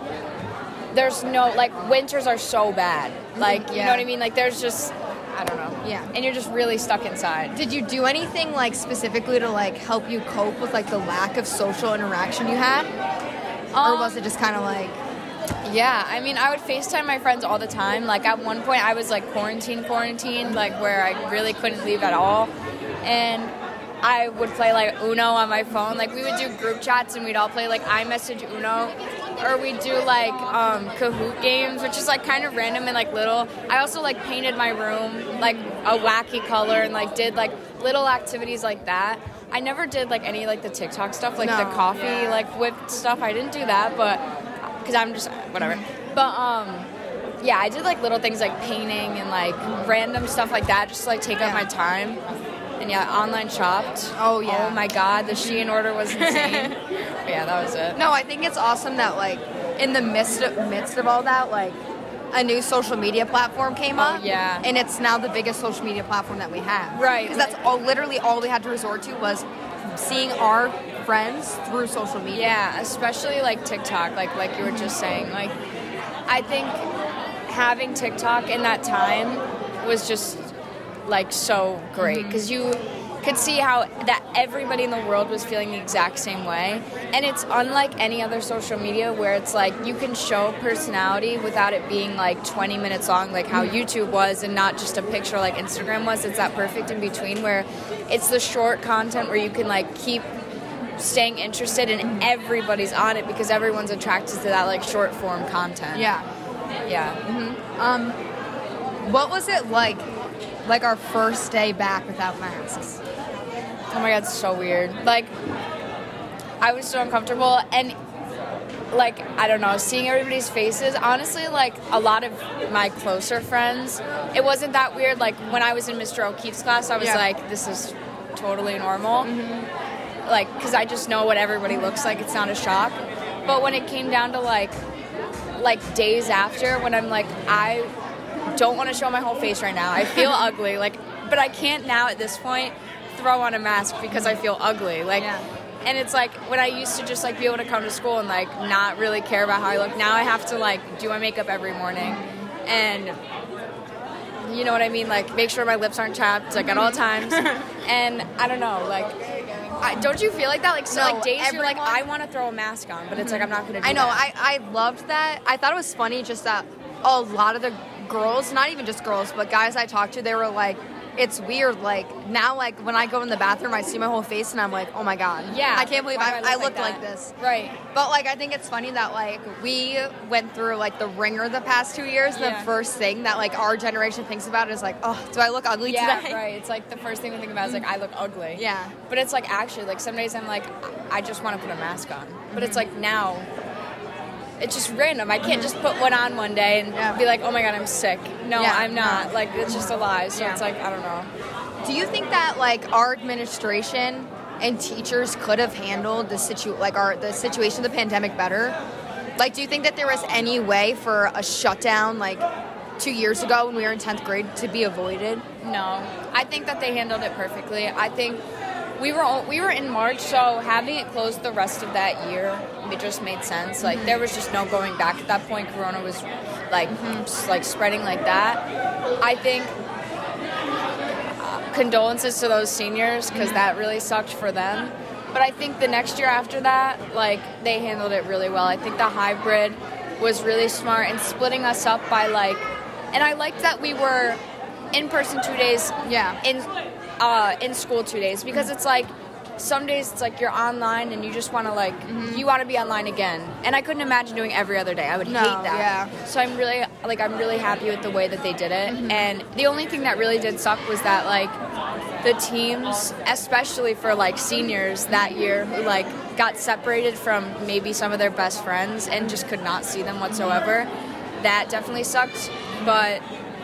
There's no, like, winters are so bad. Like, you yeah. know what I mean? Like, there's just, I don't know. Yeah. And you're just really stuck inside. Did you do anything, like, specifically to, like, help you cope with, like, the lack of social interaction you had? Um, or was it just kind of like... Yeah, I mean, I would FaceTime my friends all the time. Like, at one point, I was, like, quarantine, quarantined, like, where I really couldn't leave at all. And I would play, like, Uno on my phone. Like, we would do group chats, and we'd all play, like, iMessage Uno. Or we do like um, Kahoot games, which is like kind of random and like little. I also like painted my room like a wacky color and like did like little activities like that. I never did like any like the TikTok stuff, like no. the coffee yeah. like whipped stuff. I didn't do that, but because I'm just whatever. But um, yeah, I did like little things like painting and like random stuff like that, just to like take yeah. up my time. And yeah, online shopped. Oh yeah. Oh my God, the Shein order was insane. Yeah, that was it. No, I think it's awesome that like in the midst of, midst of all that, like a new social media platform came oh, up. Yeah. And it's now the biggest social media platform that we have. Right. Because that's all literally all we had to resort to was seeing our friends through social media. Yeah, especially like TikTok, like like you were just saying. Like I think having TikTok in that time was just like so great because you could see how that everybody in the world was feeling the exact same way. And it's unlike any other social media where it's like you can show personality without it being like twenty minutes long like how YouTube was and not just a picture like Instagram was. It's that perfect in between where it's the short content where you can like keep staying interested and everybody's on it because everyone's attracted to that like short form content. Yeah. Yeah. Mm-hmm. Um, what was it like like our first day back without masks? Oh my God, it's so weird. Like, I was so uncomfortable, and, like, I don't know, seeing everybody's faces, honestly, like, a lot of my closer friends, it wasn't that weird. Like, when I was in Mister O'Keefe's class, I was yeah. like, this is totally normal. Mm-hmm. Like, because I just know what everybody looks like. It's not a shock. But when it came down to, like, like, days after, when I'm like, I don't want to show my whole face right now. I feel ugly. Like, but I can't now at this point throw on a mask because I feel ugly. Like, yeah. And it's like when I used to just like be able to come to school and like not really care about how I look, now I have to like do my makeup every morning and you know what I mean, like make sure my lips aren't chapped like at all times. And I don't know, like I, don't you feel like that? Like so No, like days everyone- you're like I want to throw a mask on, but it's like I'm not gonna do I know. that. I, I loved that. I thought it was funny just that a lot of the girls, not even just girls, but guys I talked to, they were like, it's weird. Like now, like when I go in the bathroom, I see my whole face and I'm like, oh my God. Yeah. I can't believe why I, do I look looked like like, that? this. Right. But like, I think it's funny that like we went through like the ringer the past two years. Yeah. The first thing that like our generation thinks about is like, oh, do I look ugly Yeah, today? right. It's like the first thing we think about is like I look ugly. Yeah. But it's like actually like some days I'm like I just want to put a mask on. But it's like now it's just random. I can't just put one on one day and Yeah. be like, oh my God, I'm sick. No, Yeah, I'm not. no. Like it's just a lie. So Yeah. it's like I don't know. Do you think that like our administration and teachers could have handled the situ like our the situation of the pandemic better? Like, do you think that there was any way for a shutdown like two years ago when we were in tenth grade to be avoided? No, I think that they handled it perfectly. I think we were all, we were in March, so having it closed the rest of that year, it just made sense. Like there was just no going back at that point. Corona was like s- like spreading like that. I think uh, condolences to those seniors because that really sucked for them. But I think the next year after that, like they handled it really well. I think the hybrid was really smart and splitting us up by like, and I liked that we were in person two days. Yeah. In uh, in school two days because it's like some days it's like you're online and you just want to like you want to be online again, and I couldn't imagine doing every other day. I would No, hate that. yeah. So I'm really like I'm really happy with the way that they did it. And the only thing that really did suck was that like the teams, especially for like seniors that year, who like got separated from maybe some of their best friends and just could not see them whatsoever. That definitely sucked, but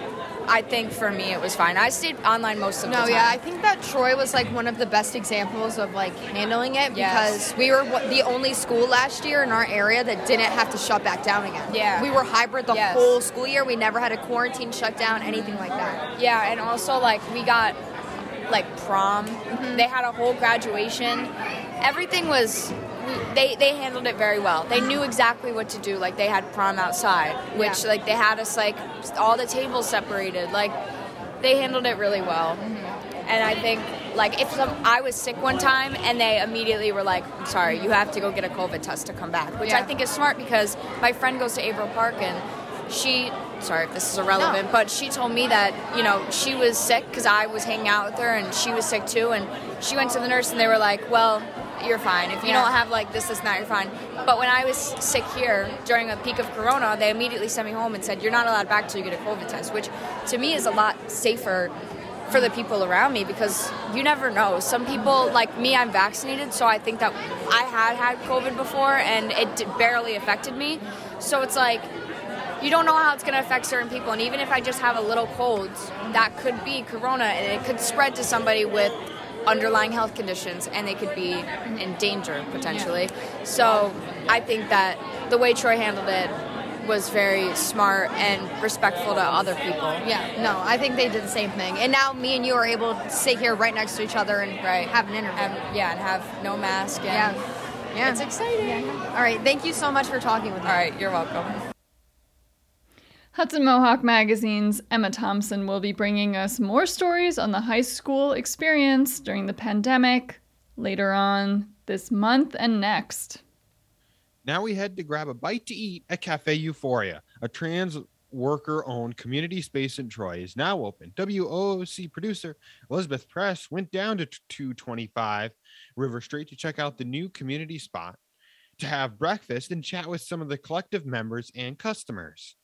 I think for me it was fine. I stayed online most of the No, time. yeah, I think that Troy was like one of the best examples of like handling it Yes. because we were what, the only school last year in our area that didn't have to shut back down again. Yeah. We were hybrid the Yes. whole school year. We never had a quarantine shutdown, anything like that. Yeah, and also like we got like prom. They had a whole graduation. Everything was they they handled it very well. They knew exactly what to do. Like they had prom outside, which Yeah. like they had us like all the tables separated. Like they handled it really well. And I think like if some, I was sick one time and they immediately were like, I'm sorry, you have to go get a COVID test to come back, which I Yeah. think is smart because my friend goes to Averill Park and she, sorry if this is irrelevant, No. but she told me that, you know, she was sick because I was hanging out with her and she was sick too. And she went to the nurse and they were like, well, you're fine. If you Yeah. don't have like this, this, and that, you're fine. But when I was sick here during a peak of Corona, they immediately sent me home and said, you're not allowed back till you get a COVID test, which to me is a lot safer for the people around me because you never know. Some people, like me, I'm vaccinated, so I think that I had had COVID before and it d- barely affected me. So it's like, you don't know how it's going to affect certain people. And even if I just have a little cold, that could be Corona and it could spread to somebody with underlying health conditions and they could be in danger potentially. So I think that the way Troy handled it was very smart and respectful to other people. Yeah, no, I think they did the same thing. And now me and you are able to sit here right next to each other and Right. have an interview. And, yeah, and have no mask. And yeah. Yeah. It's exciting. All right, thank you so much for talking with me. All right, you're welcome. Hudson Mohawk Magazine's Emma Thompson will be bringing us more stories on the high school experience during the pandemic later on this month and next. Now we head to grab a bite to eat at Cafe Euphoria, a trans worker-owned community space in Troy is now open. W O O C producer Elizabeth Press went down to two twenty-five River Street to check out the new community spot, to have breakfast and chat with some of the collective members and customers.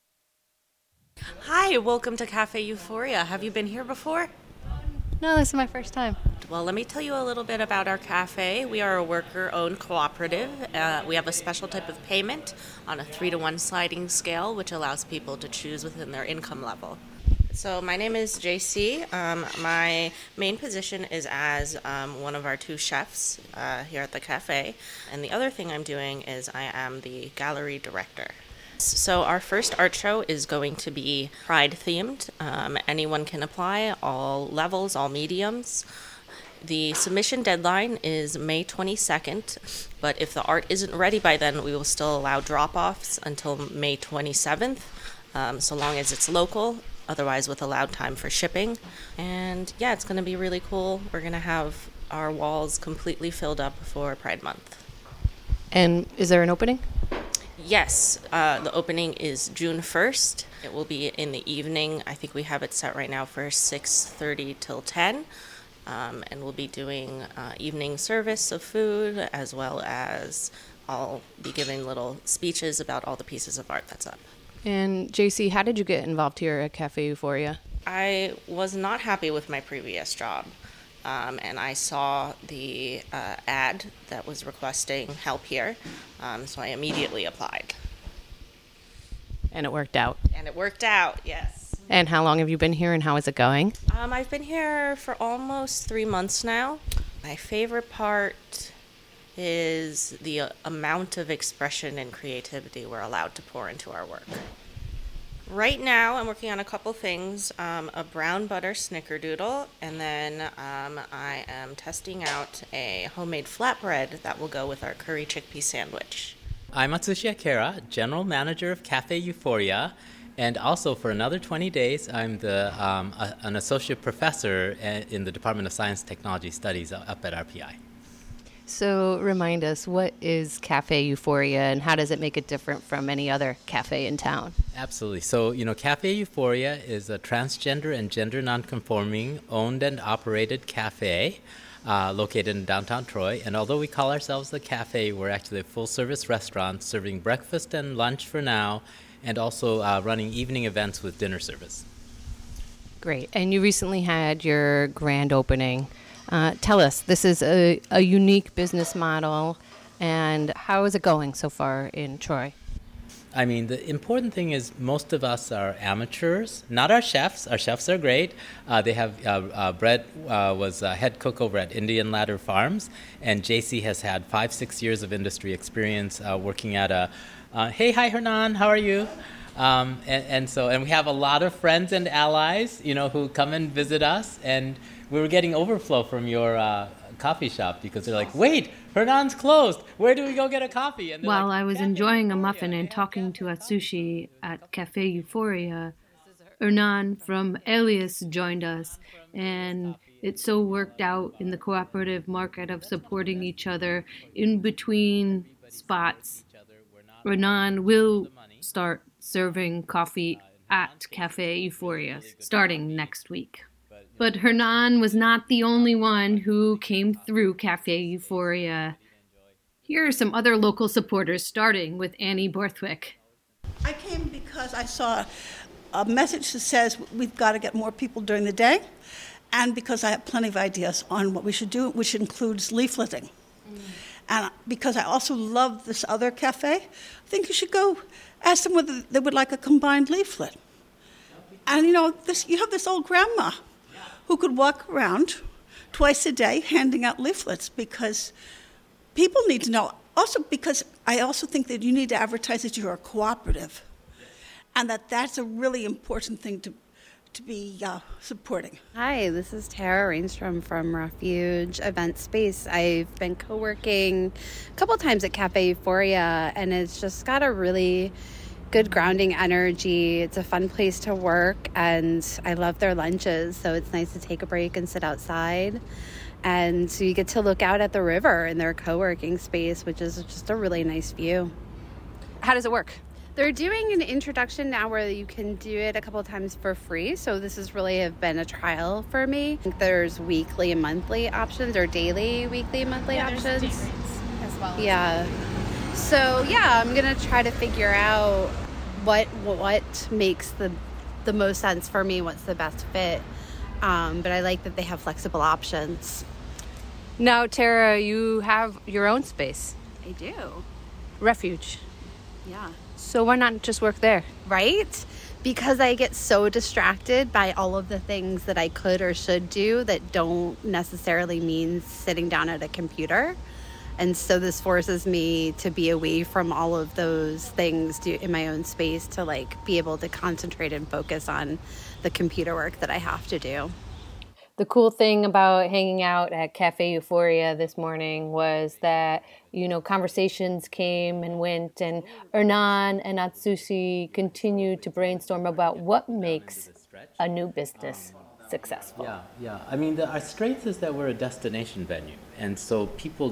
Hi, welcome to Cafe Euphoria. Have you been here before? No, this is my first time. Well, let me tell you a little bit about our cafe. We are a worker-owned cooperative. Uh, we have a special type of payment on a three to one sliding scale, which allows people to choose within their income level. So my name is J C. Um, my main position is as um, one of our two chefs uh, here at the cafe. And the other thing I'm doing is I am the gallery director. So our first art show is going to be Pride themed. Um, anyone can apply, all levels, all mediums. The submission deadline is May twenty-second, but if the art isn't ready by then, we will still allow drop-offs until May twenty-seventh, um, so long as it's local, otherwise with allowed time for shipping. And yeah, it's going to be really cool. We're going to have our walls completely filled up for Pride Month. And is there an opening? Yes, uh, the opening is June first. It will be in the evening. I think we have it set right now for six thirty till ten. Um, and we'll be doing uh, evening service of food, as well as I'll be giving little speeches about all the pieces of art that's up. And J C, how did you get involved here at Cafe Euphoria? I was not happy with my previous job, um, and I saw the uh, ad that was requesting help here, um, so I immediately applied. And it worked out? And it worked out, yes. And how long have you been here, and how is it going? Um, I've been here for almost three months now. My favorite part is the uh, amount of expression and creativity we're allowed to pour into our work. Right now, I'm working on a couple things, um, a brown butter snickerdoodle, and then um, I am testing out a homemade flatbread that will go with our curry chickpea sandwich. I'm Atsushi Akira, General Manager of Cafe Euphoria. And also, for another twenty days, I'm the um, a, an associate professor in the Department of Science and Technology Studies up at R P I. So remind us, what is Cafe Euphoria, and how does it make it different from any other cafe in town? Absolutely. So, you know, Cafe Euphoria is a transgender and gender nonconforming owned and operated cafe uh, located in downtown Troy. And although we call ourselves the cafe, we're actually a full-service restaurant serving breakfast and lunch for now, and also uh, running evening events with dinner service. Great. And you recently had your grand opening. Uh, tell us, this is a, a unique business model, and how is it going so far in Troy? I mean, the important thing is most of us are amateurs, not our chefs. Our chefs are great. Uh, they have, uh, uh, Brett uh, was a head cook over at Indian Ladder Farms, and J C has had five, six years of industry experience uh, working at a Uh, hey, hi, Hernan, how are you? Um, and, and so, and we have a lot of friends and allies, you know, who come and visit us. And we were getting overflow from your uh, coffee shop because they're like, wait, Hernan's closed. Where do we go get a coffee? And While like, I was enjoying a muffin and talking to Atsushi at Cafe Euphoria, Hernan from Alias joined us, and it so worked out in the cooperative market of supporting each other in between spots. Hernan will start serving coffee at Cafe Euphoria starting next week. But Hernan was not the only one who came through Cafe Euphoria. Here are some other local supporters, starting with Annie Borthwick. I came because I saw a message that says we've got to get more people during the day, and because I have plenty of ideas on what we should do, which includes leafleting. Mm. And because I also love this other cafe, I think you should go ask them whether they would like a combined leaflet. And you know, this, you have this old grandma who could walk around twice a day handing out leaflets, because people need to know. Also, because I also think that you need to advertise that you're a cooperative, and that that's a really important thing to to be uh, supporting. Hi, this is Tara Rainstrom from Refuge Event Space. I've been co-working a couple times at Cafe Euphoria, and it's just got a really good grounding energy. It's a fun place to work, and I love their lunches, so it's nice to take a break and sit outside. And so you get to look out at the river in their co-working space, which is just a really nice view. How does it work? They're doing an introduction now where you can do it a couple of times for free. So this has really have been a trial for me. I think there's weekly and monthly options, or daily, weekly, and monthly yeah, options as well. Yeah. So yeah, I'm gonna try to figure out what what makes the the most sense for me. What's the best fit? Um, but I like that they have flexible options. Now, Tara, you have your own space. I do. Refuge. Yeah. So why not just work there? Right? Because I get so distracted by all of the things that I could or should do that don't necessarily mean sitting down at a computer. And so this forces me to be away from all of those things to, in my own space, to like be able to concentrate and focus on the computer work that I have to do. the cool thing about hanging out at Cafe Euphoria this morning was that, you know, conversations came and went, and Hernan and Atsushi continued to brainstorm about what makes a new business successful. Yeah, yeah. I mean, the, our strength is that we're a destination venue, and so people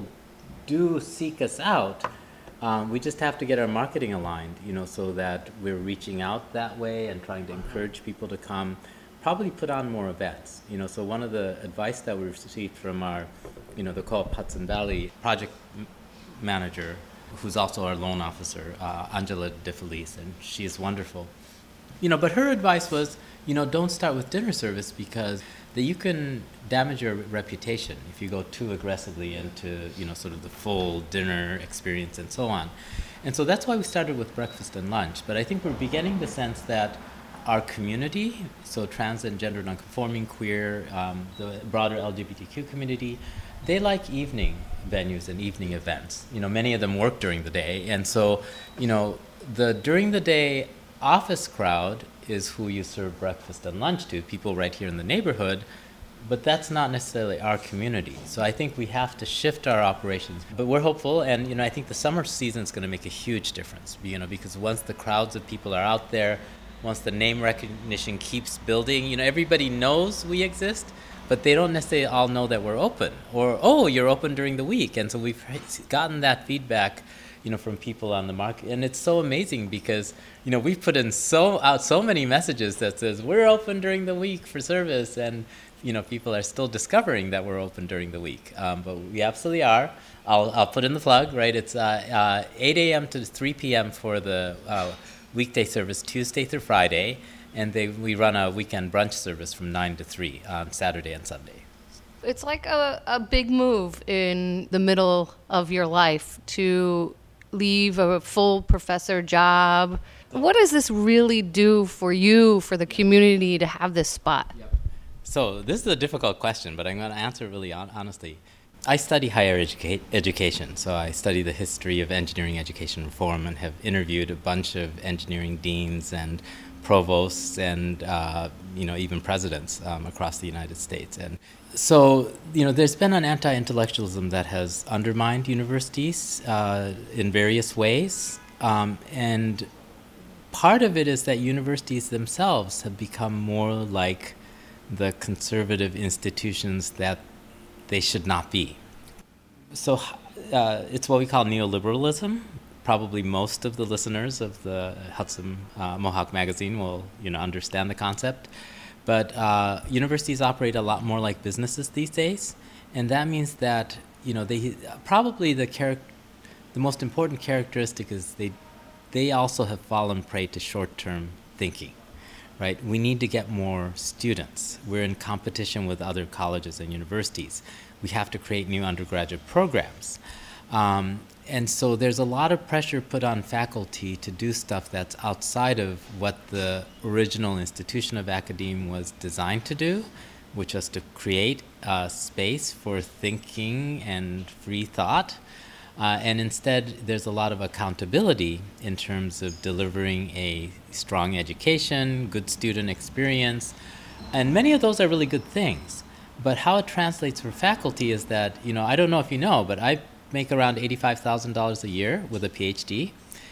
do seek us out. Um, we just have to get our marketing aligned, you know, so that we're reaching out that way and trying to encourage people to come. Probably put on more events, you know. So one of the advice that we received from our, you know, the Co-op Hudson Valley project m- manager, who's also our loan officer, uh, Angela DeFelice, and she is wonderful. You know, but her advice was, you know, don't start with dinner service because that you can damage your reputation if you go too aggressively into, you know, sort of the full dinner experience and so on. And so that's why we started with breakfast and lunch. But I think we're beginning to sense that our community, so trans and gender nonconforming, queer, um, the broader L G B T Q community, they like evening venues and evening events. You know, many of them work during the day. And so, you know, the during the day office crowd is who you serve breakfast and lunch to, people right here in the neighborhood, but that's not necessarily our community. So I think we have to shift our operations. But we're hopeful, and you know, I think the summer season is going to make a huge difference, you know, because once the crowds of people are out there, once the name recognition keeps building, you know, everybody knows we exist, but they don't necessarily all know that we're open, or, oh, you're open during the week. And so we've gotten that feedback, you know, from people on the market. And it's so amazing because, you know, we've put in so out so many messages that says we're open during the week for service, and, you know, people are still discovering that we're open during the week. Um, but we absolutely are. I'll, I'll put in the plug, right? It's uh, uh, eight a.m. to three p.m. for the uh, weekday service, Tuesday through Friday, and they, we run a weekend brunch service from nine to three on Saturday and Sunday. It's like a, a big move in the middle of your life to leave a full professor job. What does this really do for you, for the community, to have this spot? Yep. So this is a difficult question, but I'm going to answer really on- honestly. I study higher educa- education, so I study the history of engineering education reform and have interviewed a bunch of engineering deans and provosts and uh, you know, even presidents um, across the United States. And so, you know, there's been an anti-intellectualism that has undermined universities uh, in various ways, um, and part of it is that universities themselves have become more like the conservative institutions that they should not be. So uh, it's what we call neoliberalism. Probably most of the listeners of the Hudson uh, Mohawk magazine will, you know, understand the concept. But uh, universities operate a lot more like businesses these days, and that means that, you know, they probably the char- the most important characteristic is they they also have fallen prey to short-term thinking. Right? We need to get more students. We're in competition with other colleges and universities. We have to create new undergraduate programs. Um, and so there's a lot of pressure put on faculty to do stuff that's outside of what the original institution of academia was designed to do, which was to create a space for thinking and free thought. Uh, and instead, there's a lot of accountability in terms of delivering a strong education, good student experience, and many of those are really good things. But how it translates for faculty is that, you know, I don't know if you know, but I make around eighty-five thousand dollars a year with a PhD.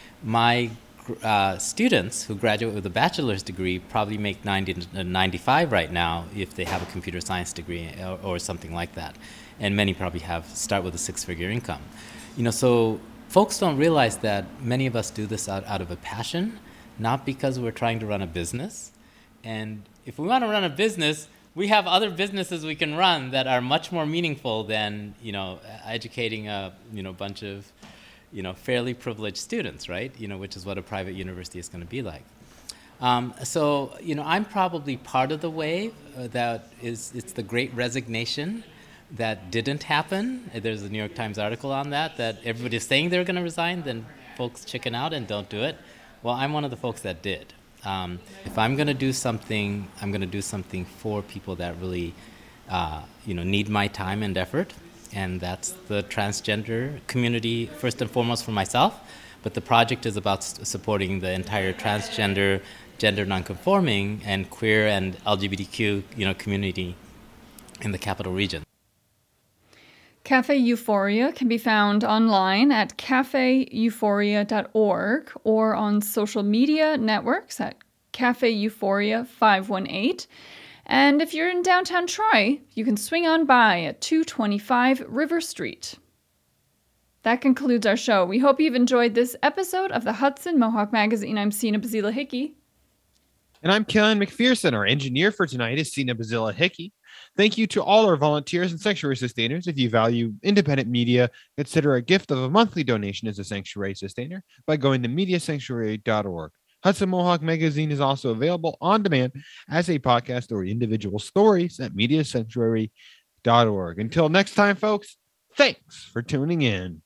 My uh, students who graduate with a bachelor's degree probably make ninety to ninety-five right now if they have a computer science degree or, or something like that. And many probably have start with a six-figure income. You know, so folks don't realize that many of us do this out, out of a passion, not because we're trying to run a business. And if we want to run a business, we have other businesses we can run that are much more meaningful than, you know, educating a, you know, bunch of, you know, fairly privileged students, right? You know, which is what a private university is going to be like. Um, so, you know, I'm probably part of the wave uh, that is, it's the Great Resignation. That didn't happen. There's a New York Times article on that, that everybody's saying they're going to resign, then folks chicken out and don't do it. Well, I'm one of the folks that did. Um, if I'm going to do something, I'm going to do something for people that really, uh, you know, need my time and effort, and that's the transgender community first and foremost for myself. But the project is about s- supporting the entire transgender, gender nonconforming, and queer and L G B T Q, you know, community in the capital region. Cafe Euphoria can be found online at cafe euphoria dot org or on social media networks at Cafe Euphoria five one eight. And if you're in downtown Troy, you can swing on by at two twenty-five River Street. That concludes our show. We hope you've enjoyed this episode of the Hudson Mohawk Magazine. I'm Sina Bazila Hickey. And I'm Kellen McPherson. Our engineer for tonight is Sina Bazila Hickey. Thank you to all our volunteers and sanctuary sustainers. If you value independent media, consider a gift of a monthly donation as a sanctuary sustainer by going to media sanctuary dot org. Hudson Mohawk Magazine is also available on demand as a podcast or individual stories at media sanctuary dot org. Until next time, folks, thanks for tuning in.